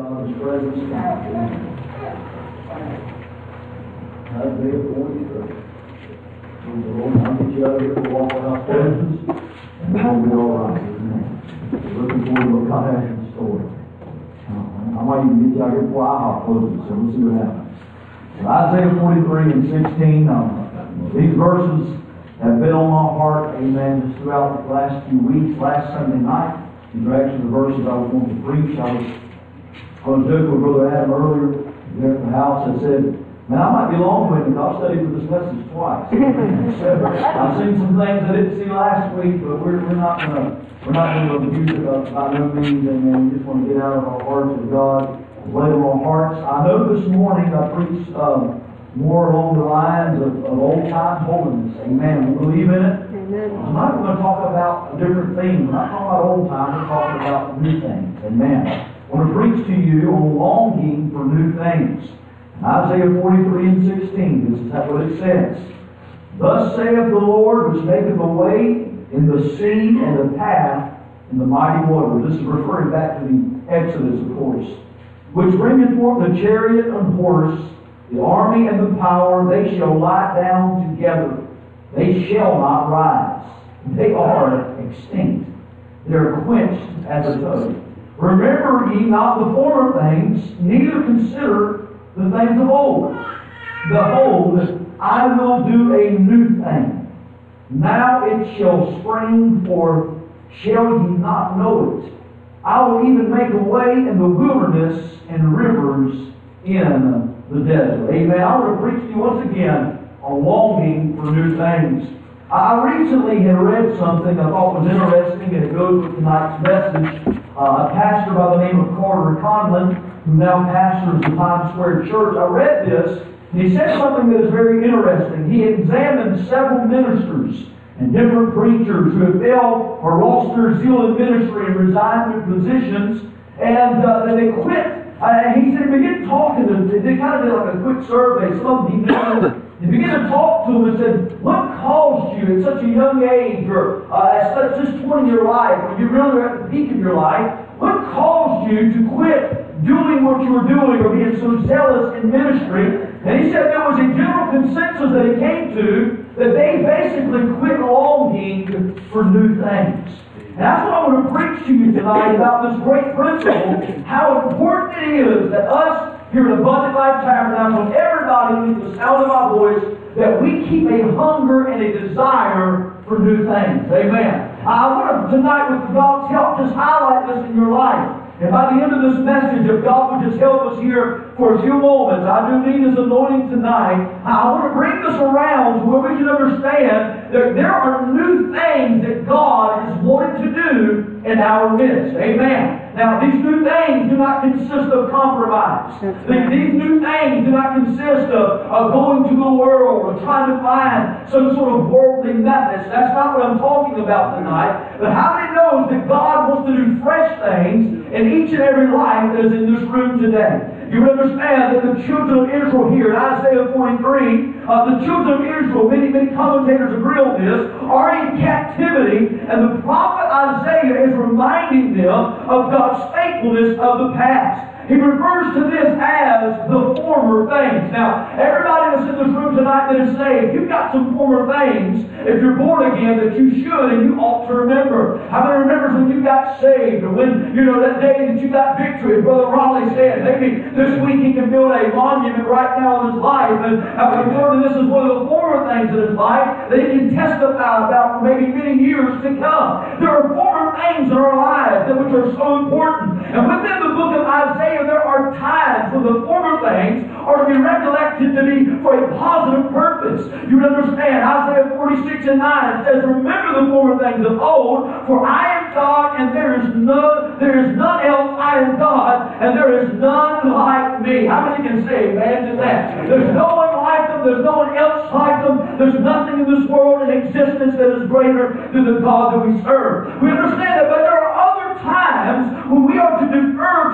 God's presence now. Isaiah 43. The Lord, I'll get you out of here to walk without presence, and it'll be all right. Amen. Looking forward to what God has in store. I might even get you out here before IHOP closes, so we'll see what happens. Isaiah 43 and 16. These verses have been on my heart, amen, just throughout the last few weeks. Last Sunday night, these are actually the verses I was going to preach. I was joking with Brother Adam earlier there at the house. I said, man, I might be long-winded. I've studied for this message twice. I've seen some things I didn't see last week, but we're not going to abuse it by no means, amen. We just want to get out of our hearts as God has laid on our hearts. I know this morning I preached more along the lines of old-time holiness. Amen. We believe in it. Amen. Tonight we're going to talk about a different theme. We're not talking about old time. We're talking about new things. Amen. I want to preach to you on longing for new things. Isaiah 43 and 16. This is what it says. Thus saith the Lord, which maketh a way in the sea and a path in the mighty waters. This is referring back to the Exodus, of course. Which bringeth forth the chariot and horse, the army and the power, they shall lie down together. They shall not rise. They are extinct. They are quenched as a toad. Remember ye not the former things, neither consider the things of old. Behold, I will do a new thing. Now it shall spring forth. Shall ye not know it? I will even make a way in the wilderness and rivers in the desert. Amen. I want to preach to you once again on longing for new things. I recently had read something I thought was interesting, and it goes with tonight's message. A pastor by the name of Carter Conlon, who now pastors the Times Square Church. I read this, and he said something that is very interesting. He examined several ministers and different preachers who have failed or lost their zeal in ministry and resigned their positions, and they quit. He said he began talking to them. They kind of did like a quick survey. Some of them he knew. He began to talk to them and said, what caused you at such a young age, or at such just point in your life, when you really were at the peak of your life, what caused you to quit doing what you were doing or being so zealous in ministry? And he said there was a general consensus that he came to that they basically quit longing for new things. And that's what I want to preach to you tonight about this great principle, how important it is that us here at Abundant Life Tabernacle, and everybody in the sound of my voice, that we keep a hunger and a desire for new things. Amen. I want to tonight, with God's help, just highlight this in your life. And by the end of this message, if God would just help us here for a few moments, I do need His anointing tonight. I want to bring this around to where we can understand that there are new things that God is wanting to do in our midst. Amen. Now, these new things do not consist of compromise. These new things do not consist of going to the world or trying to find some sort of worldly methods. That's not what I'm talking about tonight. But how many knows that God wants to do fresh things in each and every life that is in this room today? You understand that the children of Israel here in Isaiah 43, the children of Israel, many commentators agree on this, are in captivity, and the prophet Isaiah is reminding them of God's faithfulness of the past. He refers to this as the former things. Now, everybody that's in this room tonight that is saved, you've got some former things, if you're born again, that you should and you ought to remember. How many remembers when you got saved, or when, that day that you got victory, as Brother Raleigh said, maybe this week he can build a monument right now in his life, and refer to this as one of the former things in his life that he can testify about for maybe many years to come. There are former things in our lives which are so important. And within the book of Isaiah, there are times when the former things are to be recollected to be for a positive purpose. You understand, Isaiah 46 and 9 says, remember the former things of old, for I am God and there is none else. I am God and there is none like me. How many can say amen to that? There's no one like them. There's no one else like them. There's nothing in this world in existence that is greater than the God that we serve. We understand that, but there are other times when we are to defer to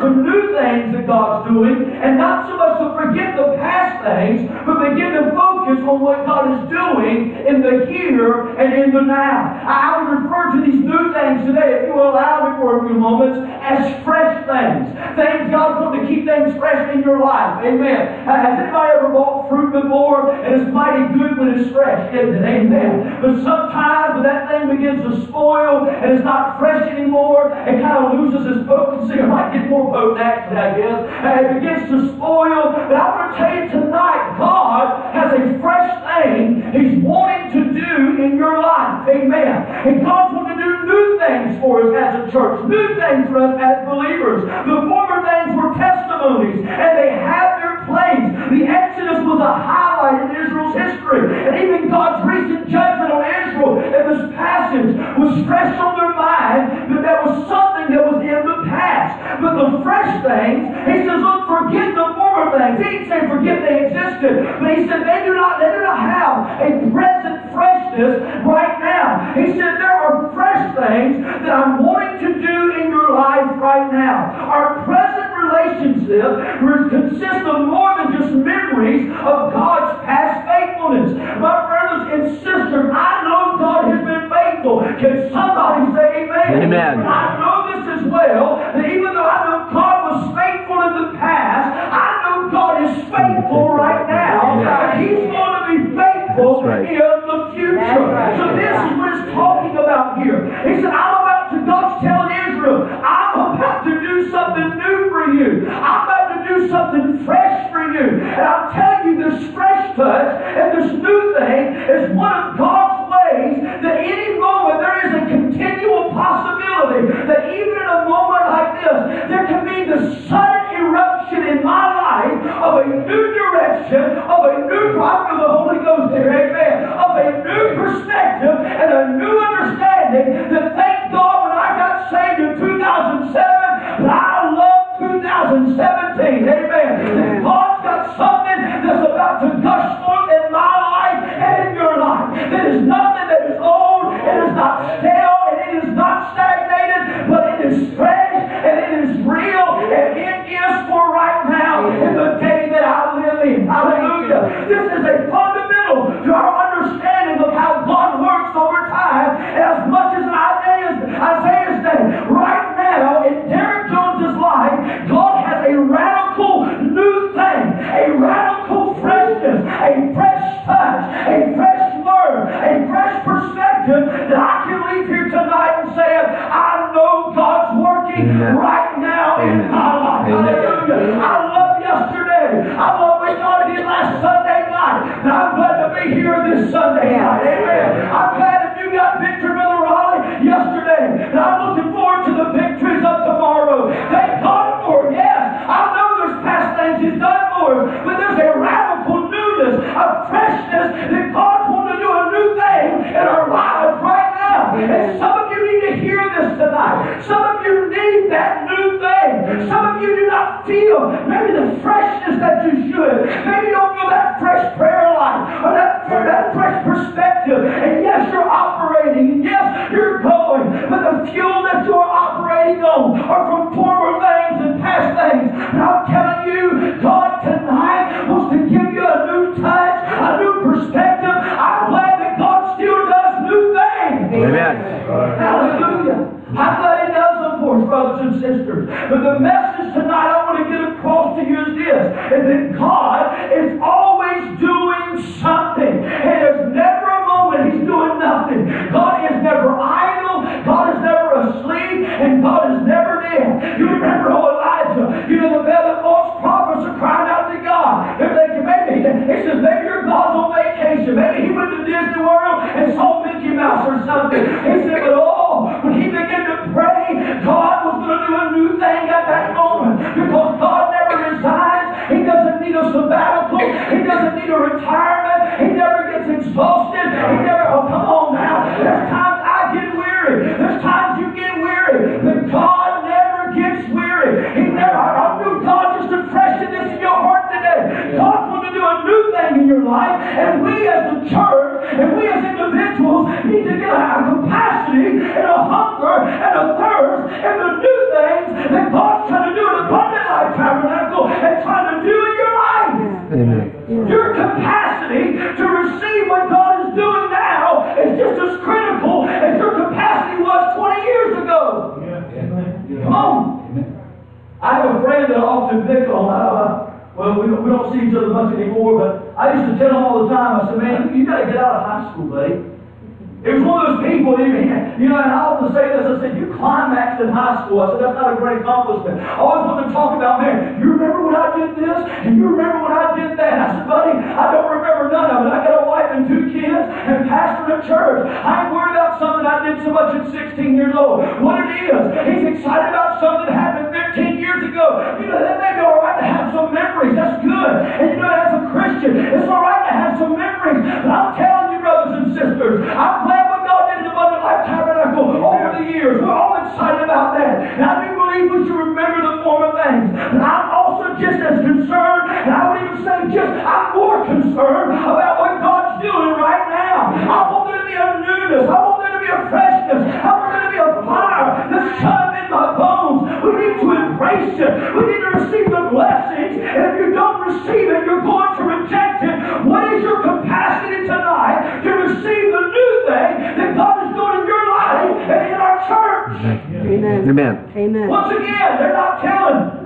to new things that God's doing, and not so much to forget the past things, but begin to focus on what God is doing in the here and in the now. I would refer to these new things today, if you will allow me for a few moments, as fresh things. Things God's going to keep things fresh in your life. Amen. Has anybody ever bought fruit before? And it's mighty good when it's fresh, isn't it? Amen. But sometimes when that thing begins to spoil and it's not fresh anymore, it kind of loses its potency. It might get more potent actually, I guess. And it begins to spoil. But I want to tell you tonight, God has a fresh thing He's wanting to do in your life. Amen. And God's wanting to do new things for us as a church. New things for us as believers. The former things were testimonies, and they have their place. The Exodus was a highlight in Israel's history. And even God's recent judgment on Israel in this passage was fresh on their mind, that there was something that was in the past. But the fresh things, He says, look, forget the former things. He didn't say forget they existed, but He said they do not have a present freshness right now. He said there are fresh things that I'm wanting to do in your life right now. Our present relationship consists of more than just memories of God's past faithfulness. My brothers and sisters, I know God has been faithful. Can somebody say amen? Amen. But I know this as well, that even though I know God was faithful in the past, I know God is faithful right now. And He's going to be faithful in the future. Right. So this is what it's talking about here. He said, God's telling Israel, I'm about to do something new for you. I'm about to do something fresh for you. And I'm telling you, this fresh touch and this new thing is one of God's ways that any moment there is a continual possibility that even in a moment like this, there can be the sudden eruption in my life of a new direction, of a new prophet of the Holy Ghost here, amen, of a new perspective and a new understanding that thank God when I got saved in 2007, but I love 2017, amen. That God's got something that's about to gush forth in my life and in your life. That is nothing that is old, it is not stale, and it is not stagnated, but it is fresh, and it is real, and it is for right now in the day that I live in. Hallelujah. This is a fundamental to our understanding of how God works over time. And as much as Isaiah's day, right now in Derek Jones's life, God has a radical new thing, a radical freshness, a fresh touch, a fresh word, a fresh perspective that I can leave here tonight and say, I know God's working right now in my life. Hallelujah. I love yesterday. I love what God did last Sunday night. And I'm glad to be here this Sunday night. Amen. I'm glad if you got victory, Brother Raleigh, yesterday. And I'm looking forward to the victories of tomorrow. Thank God for it. Yes, I know there's past things He's done for us, but there's a radical newness, a freshness that God's wanting to do a new thing in our lives right now. And some of you need to hear this tonight. Some of you need that new thing. Some of you do not feel maybe the freshness that you should. Maybe you don't feel that fresh prayer life or that fresh perspective. And yes, you're operating. And yes, you're going. But the fuel that you're operating on are from former things and past things. And I'm telling you, God tonight wants to give you a new touch, a new perspective. I'm glad that God still does new things. Amen. Hallelujah. I'm glad He does them for us, brothers and sisters. But the message tonight I want to get across to you is this, is that God is always doing something. And there's never a moment He's doing nothing. God is never idle. God is never asleep. And God is never dead. You remember Elijah. You know the false prophets are crying out to God. They're thinking maybe, he says, maybe your God's on vacation. Maybe He went to Disney World and saw Mickey Mouse or something. He said, but when he began to pray, God was going to do a new thing at that moment. Because God never resigns. He doesn't need a sabbatical. He doesn't need a retirement. He never gets exhausted. He never, oh, come on now. There's times I get weary. There's times you get weary. But God never gets weary. He never, I knew God just to freshen this in your heart today. God's going to do a new thing in your life. And we as the church, and we as individuals need to get a capacity and a hunger and a thirst and the new things that God's trying to do in the body Life Tabernacle and trying to do in your life. Amen. Your capacity to receive what God is doing now is just as critical as your capacity was 20 years ago. Come on. I have a friend that I often pick on. Well, we don't see each other much anymore, but I used to tell him all the time, I said, man, you got to get out of high school, buddy. It was one of those people, and I often say this, I said, you climaxed in high school. I said, that's not a great accomplishment. I always want to talk about, man, you remember when I did this? And you remember when I did that? And I said, buddy, I don't remember none of it. I got a wife and 2 kids and pastor a church. I ain't worried about something I did so much at 16 years old. What it is, he's excited about something that happened 15 years ago. That may be all right to have some memories. That's good. And as a Christian, it's all right to have some memories. But I'm telling you, brothers and sisters, I'm glad what God did in Abundant Life Tabernacle over the years. We're all excited about that. And I do believe we should remember the former things. But I'm also just as concerned, and I would even say I'm more concerned about what God's doing right now. I want there to be a newness. I want there to be a freshness. I want there to be a fire that's shut up in my bones. We need to embrace it. We need to receive the blessings. And if you don't receive it, you're going to reject it. What is your capacity tonight to receive the new thing that God is doing in your life and in our church? Amen. Amen. Once again, they're not telling.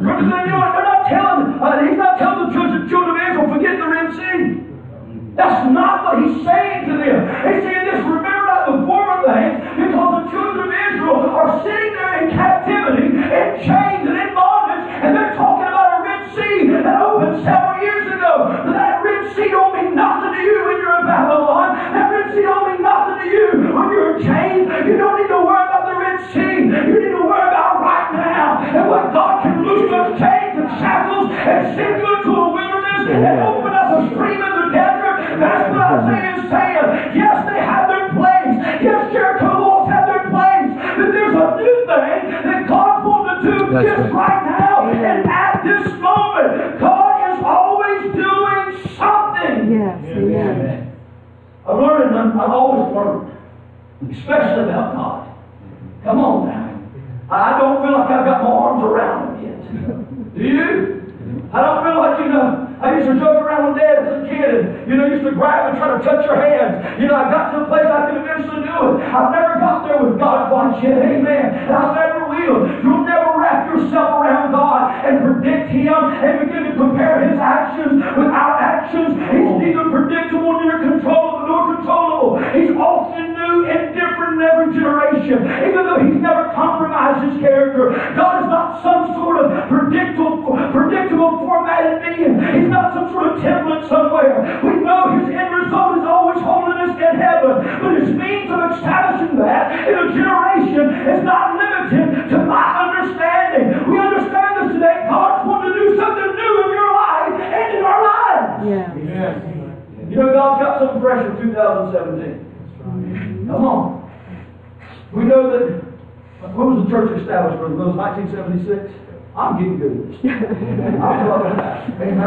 He's not telling the children of Israel, forget the Red Sea. That's not what he's saying to them. He's saying this, remember not the former things, because the children of Israel are sitting there in captivity, in chains and in bondage, and they're talking about a Red Sea that opened several years ago. That Red Sea don't mean nothing to you when you're in Babylon. That Red Sea don't mean nothing to you when you're in chains. You don't need to worry about the Red Sea. You need to worry about right now. And what God can loose those chains and shackles and send you into a wilderness and open up a stream in the desert. That's what Isaiah is saying. Yes, they have their place. Yes, Jericho walls have their place. But there's a new thing that God's wanting to do just right now. And at this moment, God is always doing something. Yes, amen. I've learned, I've always learned, especially about God. Come on now. I don't feel like I've got my arms around him yet. Do you? I don't feel like, I used to joke around with Dad as a kid and, used to grab and try to touch your hands. I got to a place I could eventually do it. I've never got there with God quite yet. Amen. And I never will. You'll never wrap yourself around God and predict Him and begin to compare His actions with our actions. He's neither predictable nor controllable. He's often new and different in every generation. Even though He's never compromised His character. God is not some sort of predictable formatted being. He's not some sort of template somewhere. We know His end result is always holiness in heaven. But His means of establishing that in a generation is not limited to my understanding. We understand this today. God's wanting to do something new in your life and in our lives. Yeah. God's got something fresh in 2017. Come on. We know that, when was the church established, Brother Mills? 1976? I'm getting good at this. I'm loving that. Amen.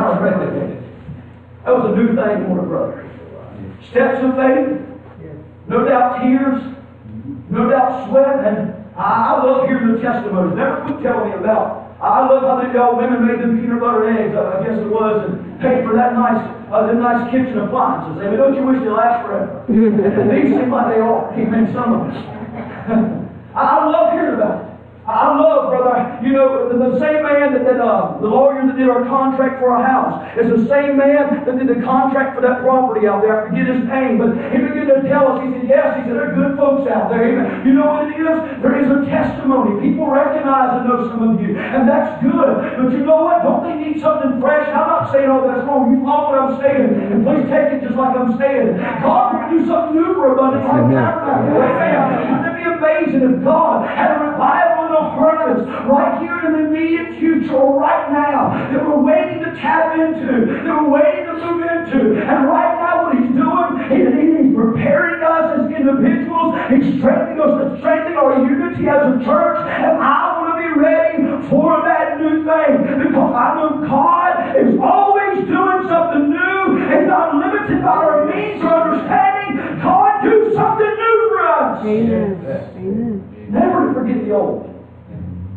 That was a new thing for a brother. Steps of faith, no doubt tears, no doubt sweat, and I love hearing the testimonies. Never quit telling me about. I love how y'all women made the peanut butter and eggs, I guess it was, and paid for that nice kitchen appliances. Amen. Don't you wish they last forever? And these seem like they are. Amen. Some of them. I love hearing about it. I love, brother, the same man that the lawyer that did our contract for our house is the same man that did the contract for that property out there. I forget his name, but he began to tell us, he said, yes, he said, there are good folks out there. Amen. You know what it is? There is a testimony. People recognize and know some of you, and that's good. But you know what? Don't they need something fresh? I'm not saying, oh, that's wrong. You follow what I'm saying, and please take it just like I'm saying. God's going to do something new for Abundant Life Tabernacle. Wouldn't it be amazing if God had a revival in a harvest right here in the immediate future or right now that we're waiting to tap into, that we're waiting to move into. And right now what He's doing, He's preparing us as individuals. He's strengthening us to strengthen our unity as a church. And I want to be ready for that new thing because I know God is always doing something new. It's not limited by our means or understanding. God, do something new for us. Amen. Amen. Never forget the old.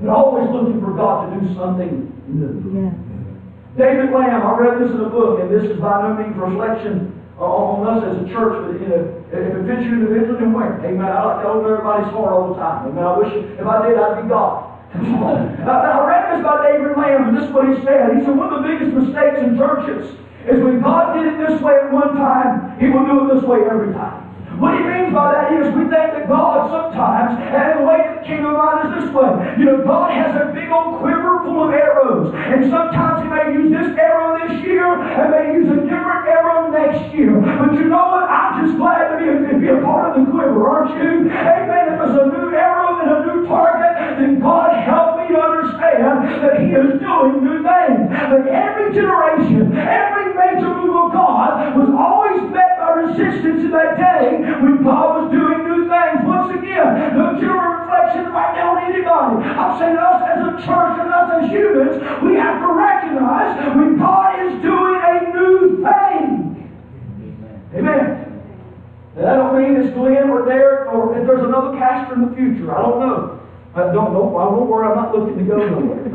They're always looking for God to do something new. Yes. David Lamb, I read this in a book, and this is by no means reflection on us as a church, but if it fits you individually, then where? Amen. I like to open everybody's heart all the time. Amen. I wish if I did, I'd be God. I read this by David Lamb, and this is what he said. He said, one of the biggest mistakes in churches is when God did it this way at one time, He will do it this way every time. What he means by that is we think that God sometimes, and the way that the kingdom of God is this way. You know, God has a big old quiver full of arrows. And sometimes He may use this arrow this year and may use a different arrow next year. But you know what? I'm just glad to be a part of the quiver, aren't you? Amen. If there's a new arrow and a new target, then God help me to understand that He is doing new things. But every generation, every major move of God was always met by resistance in that day when God was doing new things. Once again, no general reflection right now on anybody. I'm saying us as a church and us as humans, we have to recognize when God is doing a new thing. Amen. And that don't mean it's Glenn or Derek or if there's another pastor in the future. I don't know. I don't worry, I'm not looking to go nowhere.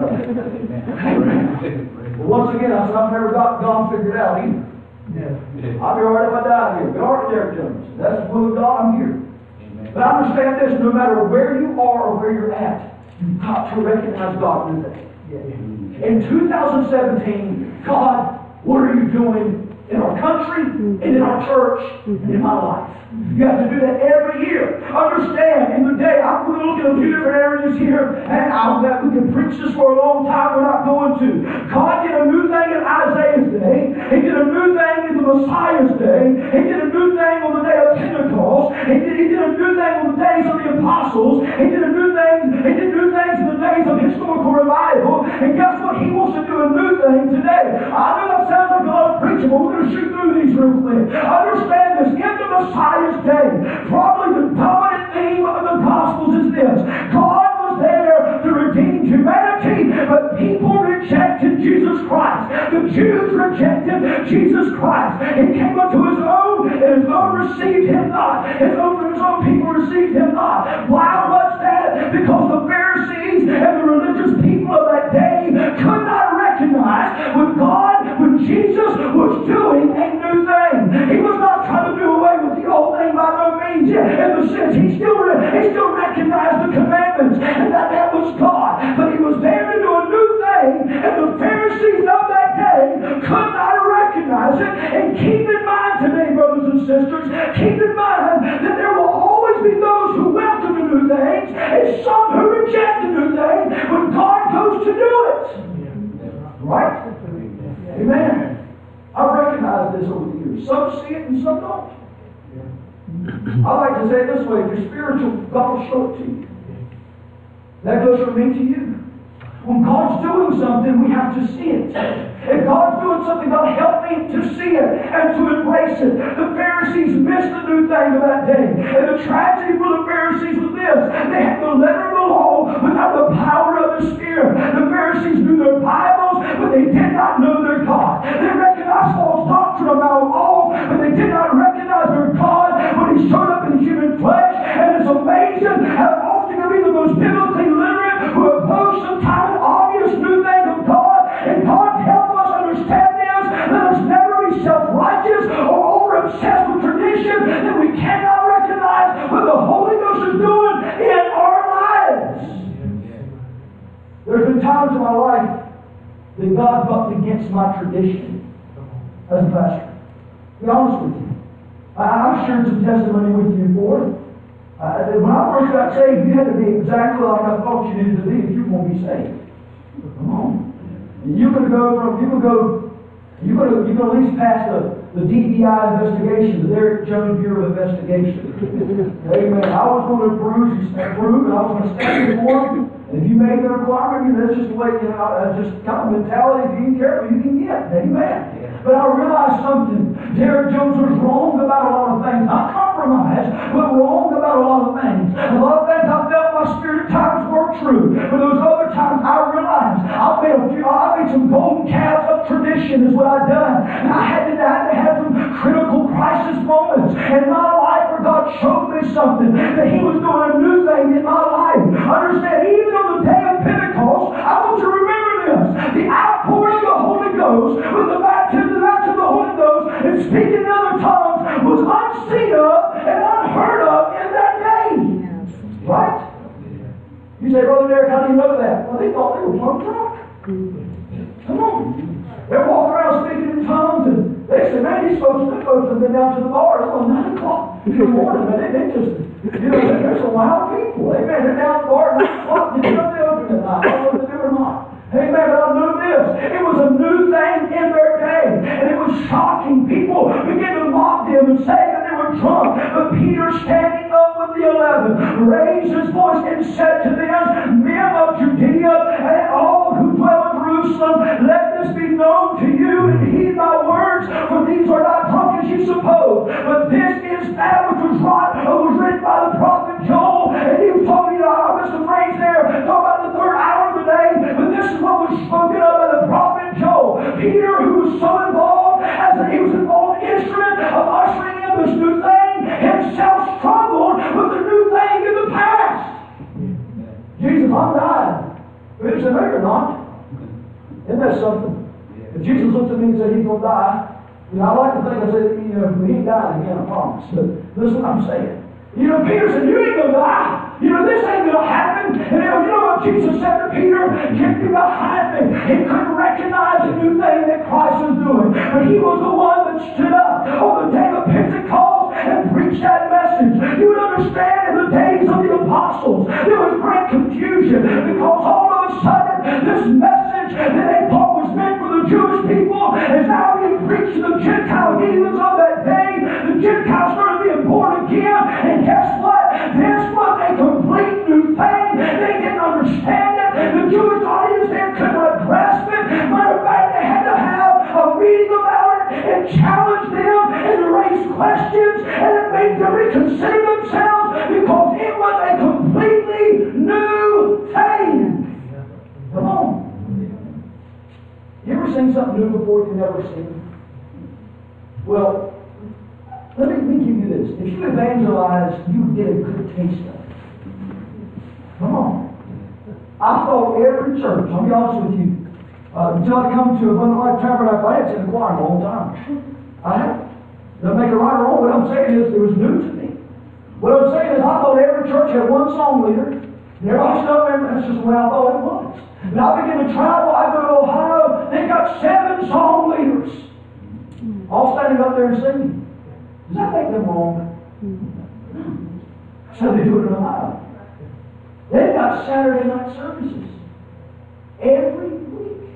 Well, once again, I said I've never got God figured out either. I'll be alright if I die here. Be alright, Derek Jones. That's the will of God, I'm here. Amen. But understand this, no matter where you are or where you're at, you've got to recognize God in that. In 2017, God, what are you doing in our country and in our church and in my life? You have to do that every year. Understand, in the day, I'm going to look at a few different areas here, and I'll bet we can preach this for a long time. We're not going to. God did a new thing in Isaiah's day. He did a new thing in the Messiah's day. He did a new thing on the day of Pentecost. He did a new thing on the days of the apostles. He did new things in the days of historical revival. And guess what? He wants to do a new thing today. I know that sounds like a lot of preaching, but we're going to shoot through these real quick. Understand this. In the Messiah's day, probably the dominant theme of the Gospels is this. God was there to redeem humanity, but people rejected Jesus Christ. The Jews rejected Jesus Christ. He came unto His own, and His own received Him not. His own people received Him not. Why was that? Because the Pharisees and the religious people of that day could not recognize when Jesus was doing a new thing. He was not trying to do away with the old thing by no means. In the sense, He still recognized the commandments and that was God. But He was there to do a new thing, and the Pharisees of that day could not recognize it. And keep in mind today, brothers and sisters, keep in mind that there will always be those who welcome the new things and some who reject the new thing when God goes to do it. Right? Amen. I've recognized this over the years. Some see it and some don't. I like to say it this way: if you're spiritual, God will show it to you. That goes from me to you. When God's doing something, we have to see it. If God's doing something, God help me to see it and to embrace it. The Pharisees missed the new thing of that day. And the tragedy for the Pharisees was this: they had the letter of the law without the power of the Spirit. The Pharisees knew their Bibles, but they did not know their God. They recognized false doctrine about all, but they did not recognize their God when He showed up in human flesh. And it's amazing how often can be the most biblically literate who oppose sometimes an obvious new thing of God. And God help us understand this. Let us never be self-righteous or over-obsessed with tradition that we cannot recognize what the Holy Ghost is doing in our lives. There's been times in my life that God bucked against my tradition as a pastor. To be honest with you. I've shared some testimony with you before. When I first got saved, you had to be exactly like I thought you needed to be if you were going to be saved. Come on. You could at least pass the DEI investigation, the Derek Jones Bureau investigation. Amen. I was going to approve, and I was going to stand before him. And if you make the requirement, that's just the way, just kind of mentality. If you ain't careful, you can get. Amen. But I realized something. Derek Jones was wrong about a lot of things. Not compromised, but wrong about a lot of things. A lot of things I felt my spirit at times were true. But those other times I realized I made some golden calves of tradition is what I've done. And I had to have some critical crisis moments in my life where God showed me something, that He was doing a new thing in my life. Understand, even on the day of Pentecost, Ghost, with the baptism of the Holy Ghost, and speaking in other tongues was unseen of and unheard of in that day. Right? You say, Brother Derek, how do you know that? Well, they thought they were plumb drunk. Come on. They're walking around speaking in tongues, and they say, man, these folks have been down to the bars till 9 o'clock in the morning, man. They just, they're some wild people. Amen. They're down at the bar at 9 o'clock. Did you know they opened at 9? I don't know if they do or not. Amen. But I knew this. It was a new thing in their day, and it was shocking. People began to mock them and say that they were drunk. But Peter, standing up with the 11, raised his voice and said to them, men of Judea and all who dwell in Jerusalem, let this be known to you, and heed my words, for these are not drunk as you suppose, but this is that which was written by the prophet Joel. And he was talking, I missed a phrase there, talking about the third hour of the day, but this is what was spoken of by the prophet Joel. Peter, who was so involved, as he was involved instrument of ushering in this new thing, himself struggled with the new thing in the past. Jesus, I'm dying. Peter said, no, you're not. Isn't that something? If Jesus looked at me and said he's going to die, I like to think I said, he ain't dying again, I promise. But this is what I'm saying. Peter said, you ain't going to die. This ain't going to happen. And you know what Jesus said to Peter? Get me behind me. He couldn't recognize the new thing that Christ was doing. But he was the one that stood up on the day of Pentecost and preached that message. You would understand in the days of the apostles, there was great confusion because all of a sudden this message that they thought was meant for the Jewish people is now being preached to the Gentile heathens of that day. The Gentiles started being born again, and guess what? This was a complete new thing. They didn't understand it. The Jewish audience there could not grasp it. Matter of fact, they had to have a meeting about it and challenge them and raise questions, and it made them reconsider themselves because it was a completely new thing. Come on. You ever seen something new before you've never seen? Well, let me give you this. If you evangelize, you get a good taste of it. Come on. I thought every church, I'll be honest with you, until I come to Abundant Life Tabernacle, I had seen the choir in a long time. I haven't. Doesn't make it right or wrong. What I'm saying is, it was new to me. What I'm saying is, I thought every church had one song leader. And everybody stood up there, and that's just the way I thought it was. And I began to travel. I go to Ohio. They got 7 song leaders. All standing up there and singing. Does that make them wrong? That's how they do it in Ohio. They've got Saturday night services every week.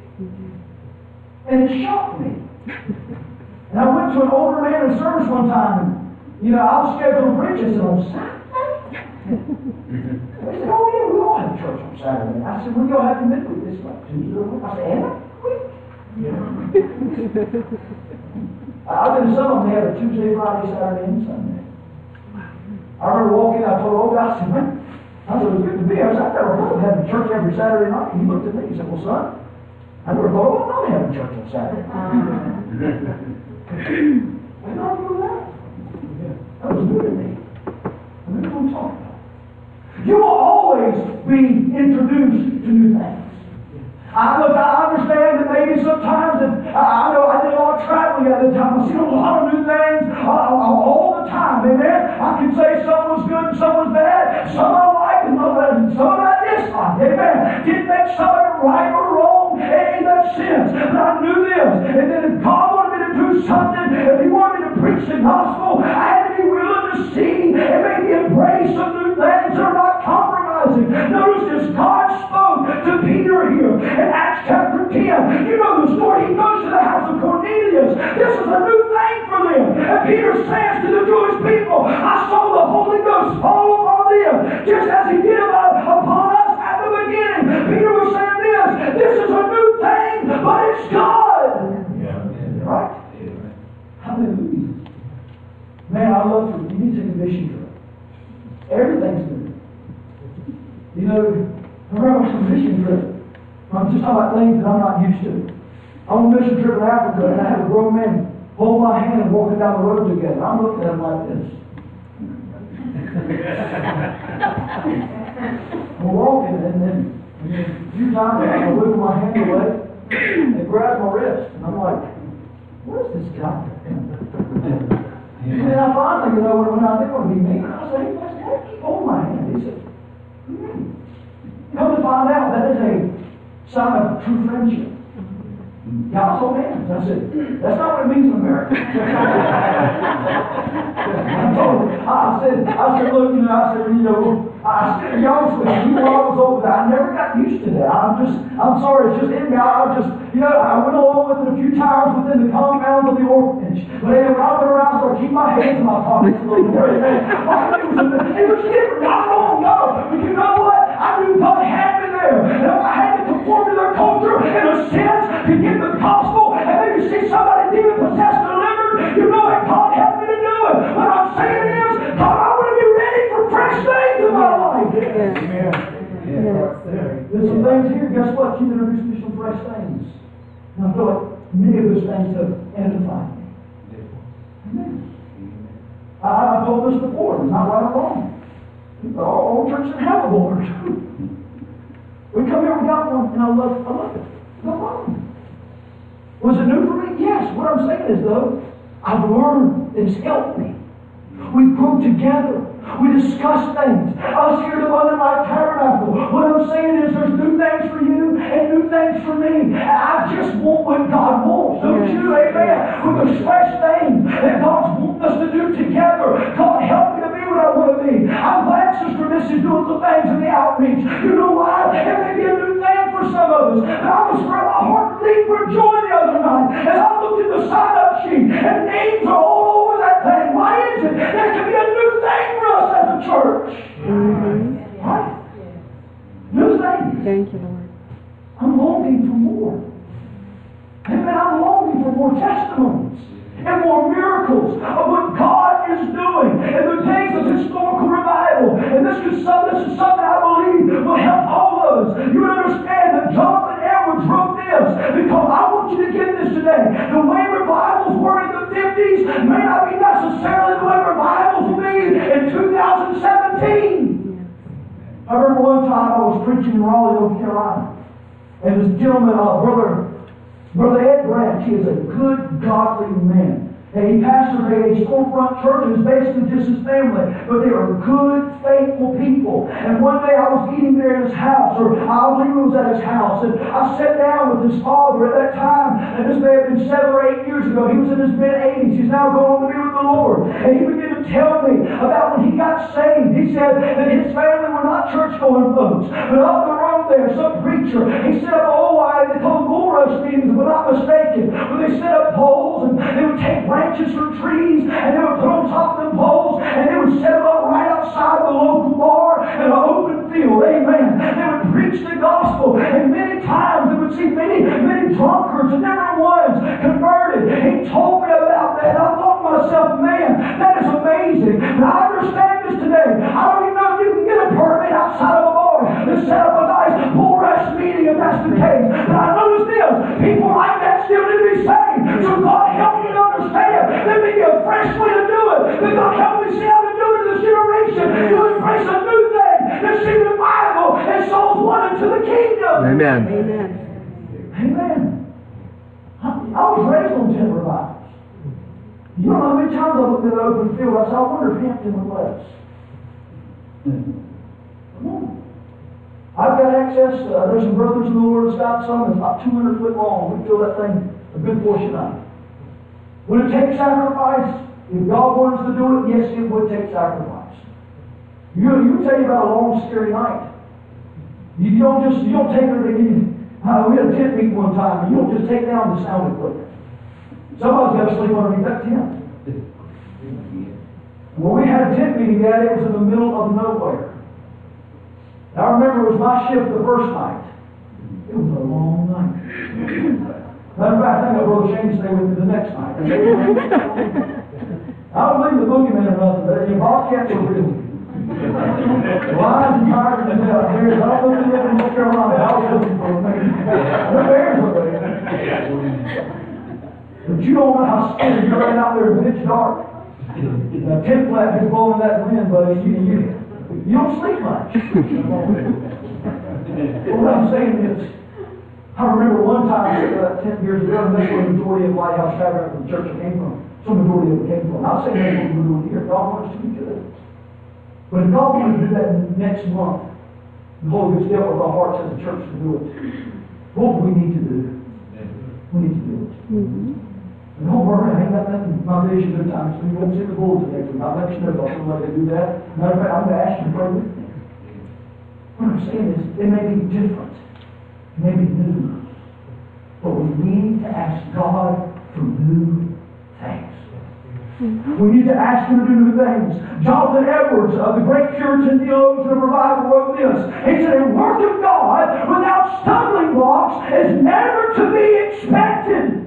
And it shocked me. And I went to an older man in service one time, and I was scheduled to preach. I said, on Saturday? They said, oh yeah, we all have church on Saturday. I said, when do y'all have your midweek? This is like Tuesday or week. I said, every week? I've been to some of them, they have a Tuesday, Friday, Saturday, and Sunday. I remember walking, I told old guy, I said, man, I said, it was good to be. I said, I've never heard of having church every Saturday night. And he looked at me, he said, well, son, I never thought about having church on Saturday. I don't know that. That was new to me. And that's what I'm talking about. You will always be introduced to new things. I understand that maybe sometimes that I know I did a lot of traveling at the time. I've seen a lot of new things all the time. Amen. I can say some was good and some was bad. Some I liked and some I disliked. Amen. Didn't make some of it right or wrong in that sense. But I knew this. And then if God wanted me to do something, if He wanted me to preach the gospel, I had to be willing to see and maybe embrace some new things that are not compromising. Notice this. God spoke to Peter here in Acts chapter 10. You know the story. He goes to the house of Cornelius. This is a new thing for them. And Peter says to the Jewish people, I saw the Holy Ghost fall upon them, just as He did upon us at the beginning. Peter was saying this is a new thing, but it's God. Yeah. Right? Hallelujah. Man, I love you. You need to take a mission trip. Everything's new. I remember some mission trip. I'm just talking about things that I'm not used to. I'm on a mission trip in Africa, and I have a grown man hold my hand and walking down the road together. I'm looking at him like this. We're walking, and then a few times I wiggle my hand away, They grabbed my wrist. And I'm like, what is this guy? And then I finally, when I didn't want to be mean, I said, hey, Pastor, keep holding my hand. He said, come to find out, that is a sign of true friendship. Y'all hold hands. I said, that's not what it means in America. I said, look, I said, y'all was with me while I was over there. I never got used to that. I'm sorry, it's just in me. I went along with it a few times within the compounds of the orphanage. But anyway, I went around, so I keep my hands in my pockets a little bit. It was different, not wrong, no. But you know what? I knew God had me there. And if I had to conform to their culture in a sense to get the gospel and maybe see somebody demon possessed delivered, you know what? God helped me to do it. What I'm saying is, God, I want to be ready for fresh things in my life. Amen. There's some things here, guess what? You introduced me some fresh things. And I feel like many of those things have edified me. Amen. I've told this before, it's not right or wrong. All church in hell, Lord. We come here, we got one, and I love it. No problem. Was it new for me? Yes. What I'm saying is, though, I've learned that it's helped me. We grew together. We discussed things. Us here at Abundant Life Tabernacle. What I'm saying is there's new things for you and new things for me. And I just want what God wants. Don't you? Amen. With the fresh things that God's wanting us to do together. God, help me to be what I want to be. I'm glad Sister Missy is doing some things in the outreach. You know why? It may be a new thing for some of us. And I was my heart leaped for joy the other night as I looked at the sign-up sheet and names are all over that thing. Why is it? There can be a new thing for us as a church. Right? New things. Thank you, Lord. I'm longing for more. Amen. I'm longing for more testimonies and more miracles of what God is doing in the days of historical revival. And this is something I believe will help all of us. You understand that Jonathan Edwards wrote this because I want you to get this today. The way revivals were in the 50s may not be necessarily the way revivals will be in 2017. I remember one time I was preaching in Raleigh, North Carolina. And this gentleman, Brother Ed Branch, he is a good, godly man. And he pastored a storefront church. It was basically just his family. But they were good, faithful people. And one day I was eating there in his house, or I believe it was at his house. And I sat down with his father at that time. And this may have been 7 or 8 years ago. He was in his mid-80s. He's now going to be with the Lord. And he began to tell me about when he got saved. He said that his family were not church-going folks. But up the road there, some preacher, he set up they called them bull rush meetings, if I'm not mistaken. Where they set up poles and they would take branches from trees and they would put on top of them poles and they would set them up right outside the local bar in an open field. Amen. They would preach the gospel, and many times they would see many drunkards and different ones converted. He told me about that. And I thought to myself, man, that is amazing. But I understand this today. I don't even know if you can get a permit outside of a bar to set up a nice bull rush meeting if that's the case. But I notice this, people like that still need to be saved. So God help me to understand. There may be a fresh way to do it. But God help me see how to do it in this generation. To embrace a new thing. To see revival and souls won into the kingdom. Amen. Amen. I was raised on 10 revivals. You don't know how many times I looked at an open field. I said, I wonder if Hampton would let us. Come on. I've got access. There's some brothers in the Lord that's got some that's about 200 foot long. We fill that thing a good portion of it. Would it take sacrifice? If God wanted us to do it, yes, it would take sacrifice. You tell you about a long, scary night. You don't take it. We had a tent meeting one time, and you don't just take down the sound equipment. Somebody's got to sleep underneath that tent. When we had a tent meeting, it was in the middle of nowhere. I remember it was my shift the first night. It was a long night. Matter of fact, I think Brother Shane stayed with me the next night. I don't believe the boogeyman or nothing, but your bobcats are real. Lions and tigers and bears. I don't know if they live in North Carolina. I was looking for them. The bears are there. But you don't know how scary you're right out there in pitch dark. The tent flap is blowing that wind, buddy. You don't sleep much. What I'm saying is, I remember one time, 10 years ago, and that's where the majority of Lighthouse Tabernacle, the church I came from, so the majority of it came from. I'll say that's what we're doing here. God wants us to be good. But if God wanted to do that next month, the Holy Ghost dealt with our hearts as a church to do it, what do we need to do? We need to do it. And don't worry, I ain't got nothing in my vision good times, so you won't see the bulletin next week. I'll let you know if I feel like I do that. Matter of fact, I'm going to ask you to pray with me. What I'm saying is, it may be different. It may be new. But we need to ask God for new things. We need to ask Him to do new things. Jonathan Edwards, the great Puritan theologian of revival, wrote this. He said, "A work of God without stumbling blocks is never to be expected."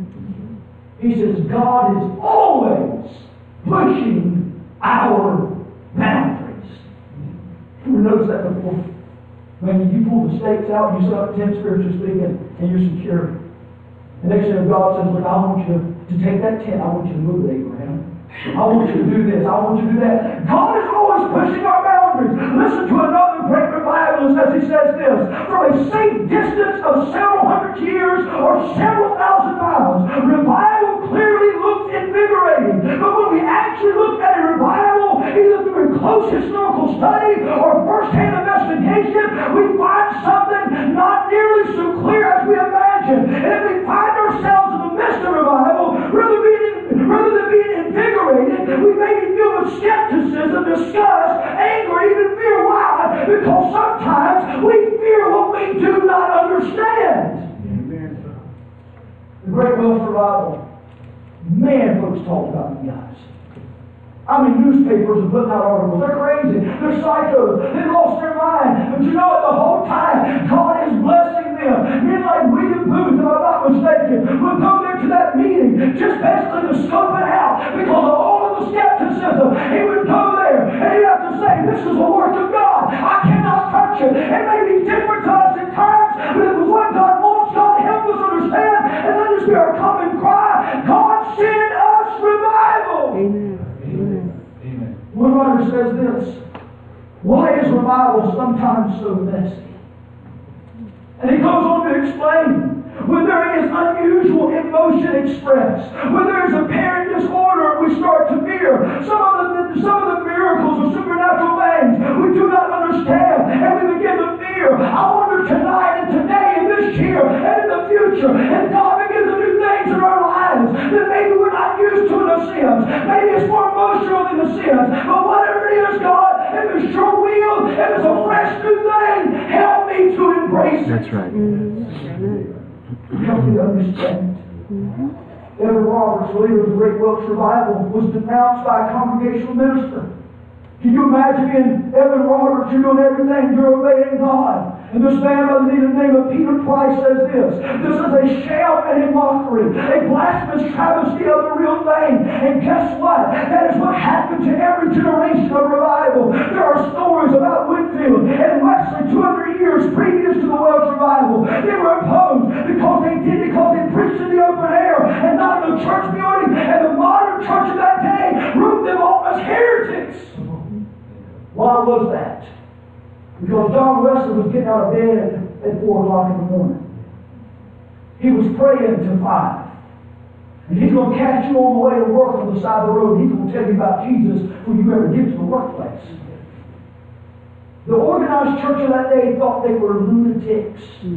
He says, God is always pushing our boundaries. You noticed that before? When you pull the stakes out, you set up 10 spiritually speaking, and you're secure. The next thing God says, look, I want you to take that tent, I want you to move it, Abraham. I want you to do this, I want you to do that. God is always pushing our boundaries. Listen to another great revivalist as he says this. From a safe distance of several hundred years or several thousand miles, revival clearly looks invigorating. But when we actually look at a revival, either through a close historical study or first-hand investigation, we find something not nearly so clear as we imagine. And if we find ourselves in the midst of revival, rather than being invigorated, we may be filled with skepticism, disgust, anger, even fear. Why? Because sometimes we fear what we do not understand. The Great Welsh Revival. Man, folks talk about you guys. I mean, newspapers are putting out articles. They're crazy. They're psychos. They lost their mind. But you know what? The whole time, God is blessing them. Men like William Booth, if I'm not mistaken, would go there to that meeting just basically to scope it out because of all of the skepticism. He would go there and he'd have to say, this is the work of God. I cannot touch it. It may be different to us at times, but if it's what God wants, God help us understand and let this be our common cry. God send us revival. Amen. One writer says this, why is revival sometimes so messy? And he goes on to explain, when there is unusual emotion expressed, when there is apparent disorder, we start to fear. Some of the miracles of supernatural things we do not understand, and we begin to fear. I wonder tonight and today and this year and in the future, as God begins to do things in our lives that maybe we're not used to in a sense. Maybe it's more emotional than a sense. But whatever it is, God, if it's your will, if it's a fresh new thing, help me to embrace it. That's right. Help me to understand. Evan Roberts, leader of the Great Welsh Revival, was denounced by a congregational minister. Can you imagine being Evan Roberts, you're doing everything, you're obeying God. And this man by the name of Peter Price says this is a sham and a mockery, a blasphemous travesty of the real thing. And guess what? That is what happened to every generation of revival. There are stories about Whitfield and Wesley 200 years previous to the Welsh Revival. They were opposed because they preached in the open air and not in a church building. And the modern church of that day wrote them off as heretics. Why was that? Because John Wesley was getting out of bed at 4 o'clock in the morning. He was praying to 5. And he's going to catch you on the way to work on the side of the road. He's going to tell you about Jesus when you ever get to the workplace. The organized church of that day thought they were lunatics.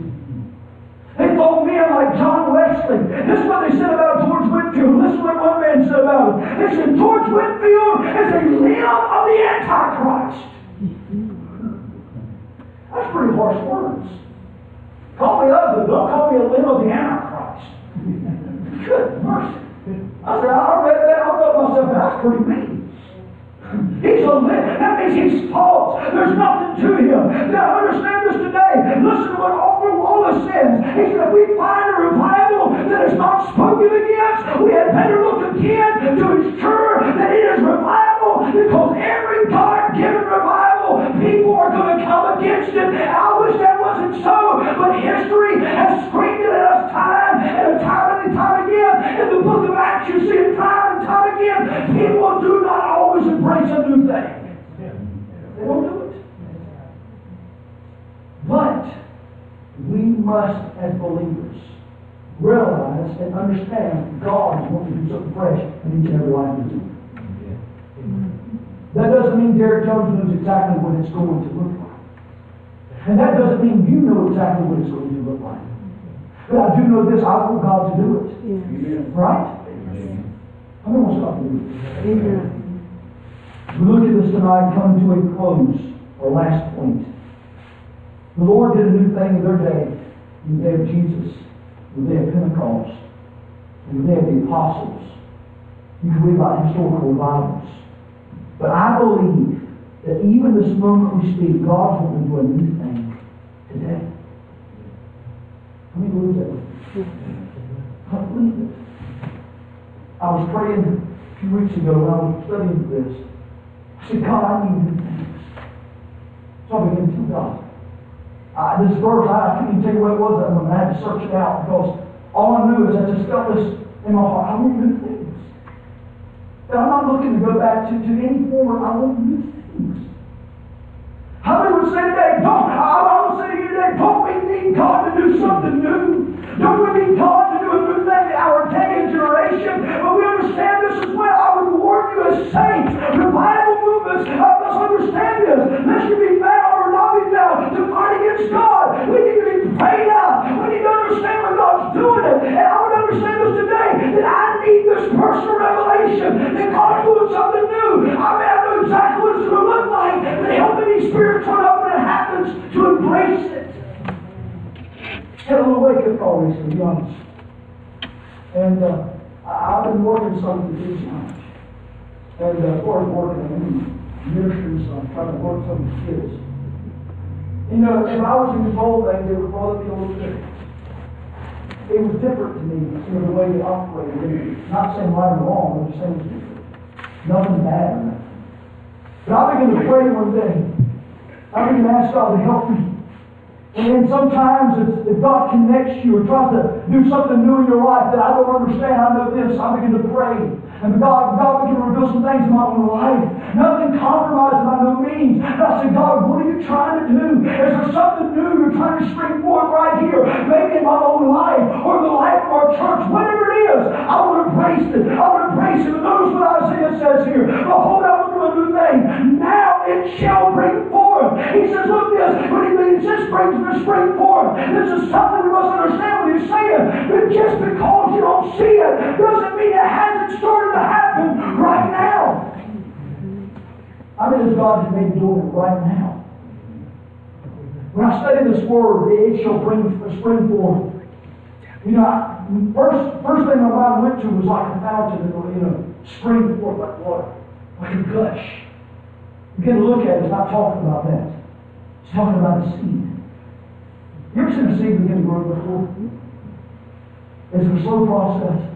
They thought men like John Wesley. This is what they said about George Whitfield. Listen to what one man said about him. They said, George Whitfield is a limb of the Antichrist. That's pretty harsh words. Call me ugly, don't call me a limb of the Antichrist. Good mercy. I said, I read that, I thought to myself, that's pretty mean. He's a limb. That means he's false. There's nothing to him. Now understand this today. Listen to what Alfred Wallace says. He said, if we find a revival that is not spoken against, we had better look again to ensure that it is revival, because every God-given revival, people are going to come against it. I wish that wasn't so, but history has screamed it at us time and time again. In the book of Acts, you see it time and time again. People do not always embrace a new thing. They don't do it. But we must, as believers, realize and understand God is wanting to do something fresh in each and every life of you. That doesn't mean Derek Jones knows exactly what it's going to look like. And that doesn't mean you know exactly what it's going to look like. But I do know this, I want God to do it. Yes. Right? I don't want God to do it. Amen. We look at this tonight, coming to a close, our last point. The Lord did a new thing in their day, in the day of Jesus, in the day of Pentecost, in the day of the apostles. You can read about historical revivals. But I believe that even this moment we speak, God's wanting to do a new thing today. Let me believe that. I believe it. I was praying a few weeks ago when I was studying this. I said, God, I need new things. So I began to God. This verse, I couldn't even tell you what it was that moment. I had to search it out because all I knew is I just felt this in my heart. I want new things. And I'm not looking to go back to any former. I want new things. How many would say today, I would say to you today, don't we need God to do something new? Don't we need God to do a new thing in our day and generation? But we understand this as well. I would warn you as saints, revival movements, let's understand this. Lest you be found or not be found to fight against God. We need to be prayed out. We need to understand when God's doing it. And I would understand this today, that I need this personal revelation that God's doing something new. I may not know exactly what it's going to look like, but help me Spirit turn up when it happens to embrace it. Had a little wake-up call recently, to be honest. And I've been working some with these times. And of course, working in ministry, so I'm trying to work some of the kids. You know, if I was in control of things, it would probably be a little different. It was different to me, the way they operated. And not saying right or wrong, but just saying it was different. Nothing bad or nothing. But I began to pray one day. I began to ask God to help me. And then sometimes if God connects you or tries to do something new in your life that I don't understand, I know this, I begin to pray. And God began to reveal some things in my own life. Nothing compromised by no means. And I said, God, what are you trying to do? Is there something new you're trying to spring forth right here? Maybe in my own life or the life of our church, whatever it is. I want to embrace it. I want to embrace it. But notice what Isaiah says here. Behold, I will do a new thing. Now it shall bring forth. He says, look this. When he says spring forth, this is something we must understand what he's saying. But just because you don't see it doesn't mean it hasn't started to happen right now. I mean, as God has been doing it right now. When I study this word, it shall spring forth. You know, first thing my mind went to was like a fountain, spring forth like water, like a gush. Begin to look at it, it's not talking about that. It's talking about a seed. You ever seen a seed begin to grow before? It's a slow process.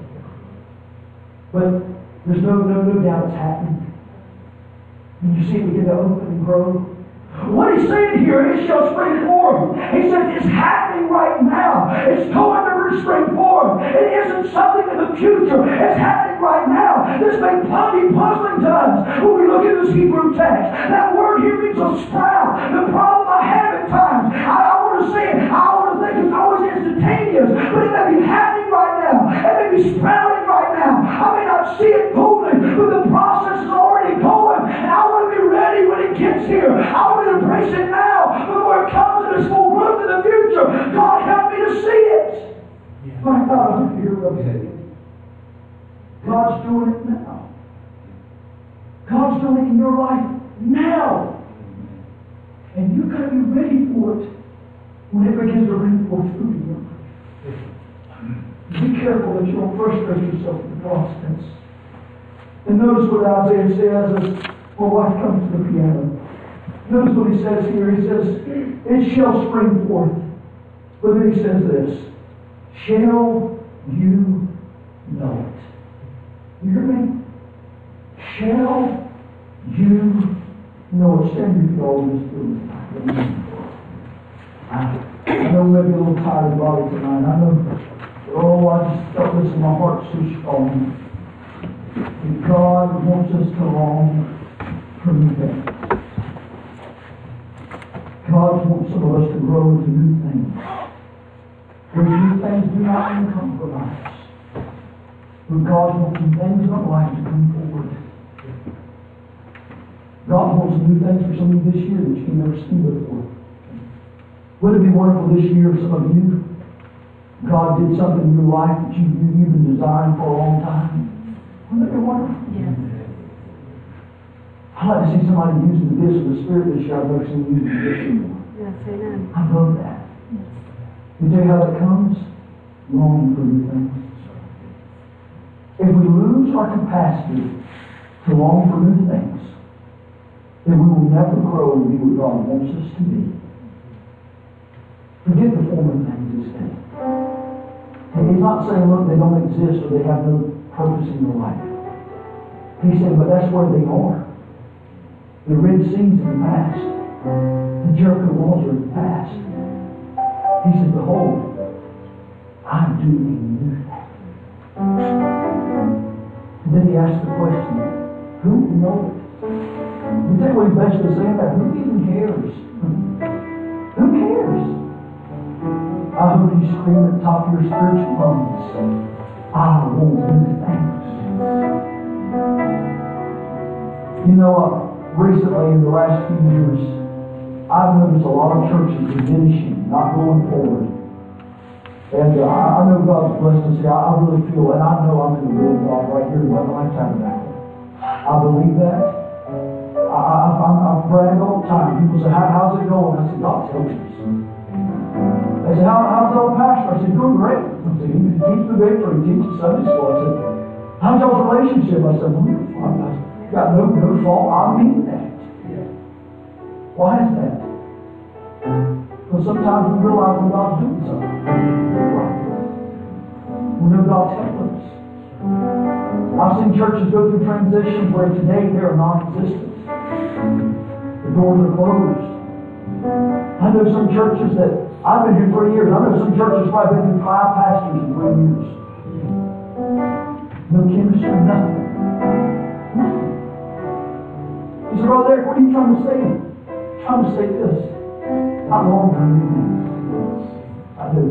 But there's no doubt it's happening. And you see it begin to open and grow. What he's saying here, it shall spring forth. He says it's happening right now. It's going to spring forth. It isn't something in the future. It's happening right now. This may be puzzling to us when we look at this Hebrew text. That word here means a sprout. The problem I have at times, I want to say it, I want to think it's always instantaneous, but it may be happening right now. It may be sprouting right now. I may not see it fully, but the process is already going. And I want to be ready when it gets here. I want to embrace it now before it comes in its full growth in the future. God, help me to see it. My God, I'm here. God's doing it now. God's doing it in your life now. And you've got to be ready for it when it begins to bring forth fruit in your life. Be careful that you don't frustrate yourself in the process. And notice what Isaiah says as my wife comes to the piano. Notice what he says here. He says, it shall spring forth. But then he says this, shall you know it? You hear me? Shall you know it? Stand before all this food. I know maybe a little tired body tonight. I know, I just felt this in my heart so strong. And God wants us to long for new things. God wants some of us to grow into new things. Those new things do not mean compromise. But God wants some things in our life to come forward. God wants some new things for some of you this year that you can never see before. Wouldn't it be wonderful this year for some of you? God did something in your life that you've been desiring for a long time. Wouldn't it be wonderful? Yes. I'd like to see somebody using the gifts of the Spirit this year. I've never seen them using the gifts anymore. Yes, amen. I love that. You tell you how that comes? Longing for new things. If we lose our capacity to long for new things, then we will never grow and be what God wants us to be. Forget the former things this day. And He's not saying, look, they don't exist or they have no purpose in your life. He's saying, but that's where they are. The Red Sea's in the past. The Jericho walls are in the past. He said, behold, I'm doing a new thing. And then He asked the question, who will know it? You think what He's basically saying that? Who even cares? Who cares? I hope you scream at the top of your spiritual lungs, I want new things. You know, recently in the last few years, I've noticed a lot of churches diminishing, not going forward. And I know God's blessed us here. I really feel, and I know I'm in the will of God right here in Mother Life Tabernacle. I believe that. I'm praying all the time. People say, how's it going? I said, God's helping us. They say, how's the old pastor? I said, doing great. I said, he teaches the victory, he teaches Sunday school. I said, how's y'all's relationship? I said, wonderful. I've got no fault. I mean that. Why is that? Because sometimes we realize when God's doing something. We know God's helping us. I've seen churches go through transitions where today they are non-existent. The doors are closed. I know some churches that, I've been here 3 years, I know some churches probably been through 5 pastors in 3 years. No chemistry, nothing. He said, Brother Eric, what are you trying to say? I'm trying to say this. I long for new things. I do.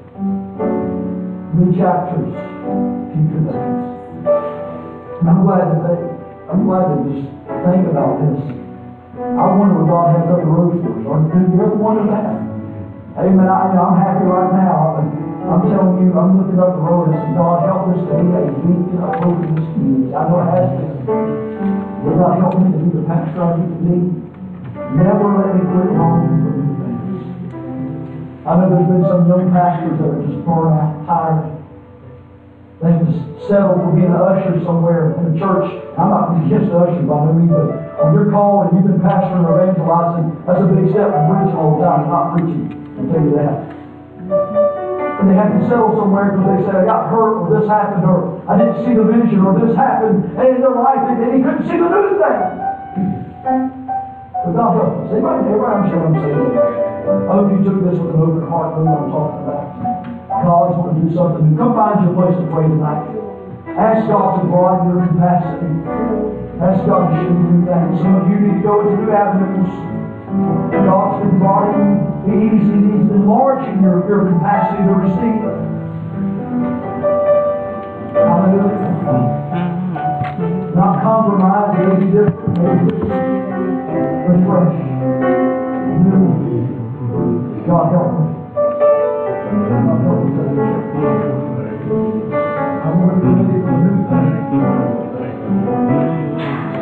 New chapters, future things. And I'm glad to just think about this. I wonder what God has up the road for us. Do you ever wonder that? Amen. I'm happy right now. I'm telling you, I'm looking up the road and saying, God, help us to be a beacon of hope in this community. I know it has been. Will God help me to be the pastor I need to be? Never let me quit longing for new things. I know there's been some young pastors that are just burned out, tired. They just settle for being an usher somewhere in a church. I'm not against the usher by no means, but when you're called and you've been pastoring or evangelizing, that's a big step from preaching all the time. Not preaching, I'll tell you that. And they have to settle somewhere because they say, I got hurt, or this happened, or I didn't see the vision, or this happened, and in their life, and he couldn't see the new thing. But God help us. Everybody, I'm sure I'm saying that. I hope you took this with an open heart, know what I'm talking about. God's going to do something new. Come find your place to pray tonight. Ask God to broaden your capacity. Ask God to show you new things. Some of you need to go into new avenues. God's been broadening. He's enlarging your capacity to receive. Hallelujah. Not compromise, maybe different, maybe refresh. New. God help us.